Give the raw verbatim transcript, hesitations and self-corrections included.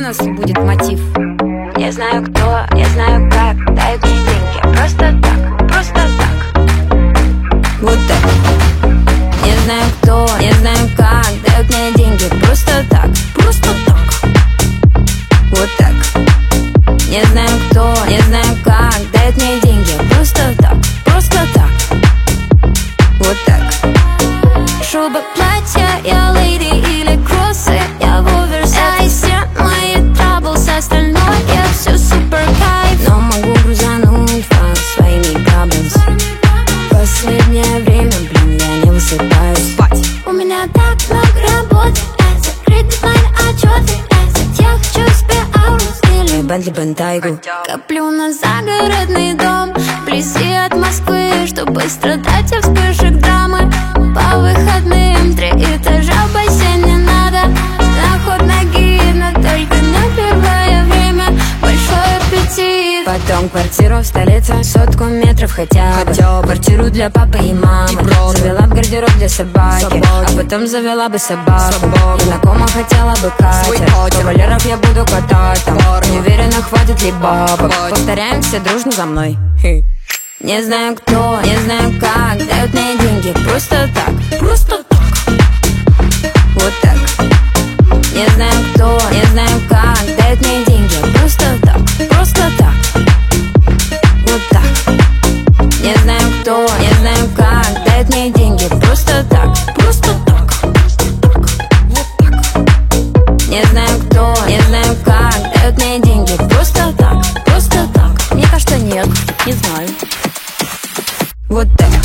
нас будет мотив. Не знаю кто, не знаю как, дают мне деньги просто так, просто так. Вот так. Не знаю кто, не знаю как, дают мне деньги просто так, просто так. Вот так. Не знаю кто, не знаю как, дает мне деньги просто так, просто так. Вот так. Шуба, платье, я леди или кроссы, я в оверсайзе. Мои траблс, остальное все супер кайф. Но могу грузануть вас своими проблемс. Последнее время, блин, я не высыпаюсь спать. У меня так много работы, я закрыт дедлайн, отчеты. Я хочу себе аурус или Бентли Бентайгу. Коплю на загородный дом вблизи от Москвы, чтобы страдать от вспышек драмы. По выходным три этажа, бассейн не надо. На ход ноги, но только на первое время. Большой аппетит. Потом квартиру в столице, сотку метров хотя бы. Хотя бы. Квартиру для папы и мамы. И завела бы гардероб для собаки, собаки. А потом завела бы собаку, собаку. И на кома хотела бы Катя. Кавалеров я буду катать там. Не уверена, хватит ли бабок. Повторяем все дружно за мной. Не знаю кто, не знаю как, дают мне деньги просто так, просто так. Вот так. Не знаю кто, не знаю как, дают мне деньги просто так, просто так. Вот так. Не знаю кто, не знаю как, дают мне деньги просто так, просто так. Вот так. Не знаю кто, не знаю как, дают мне деньги просто так, просто так. Мне кажется, нет, не знаю. Вот так.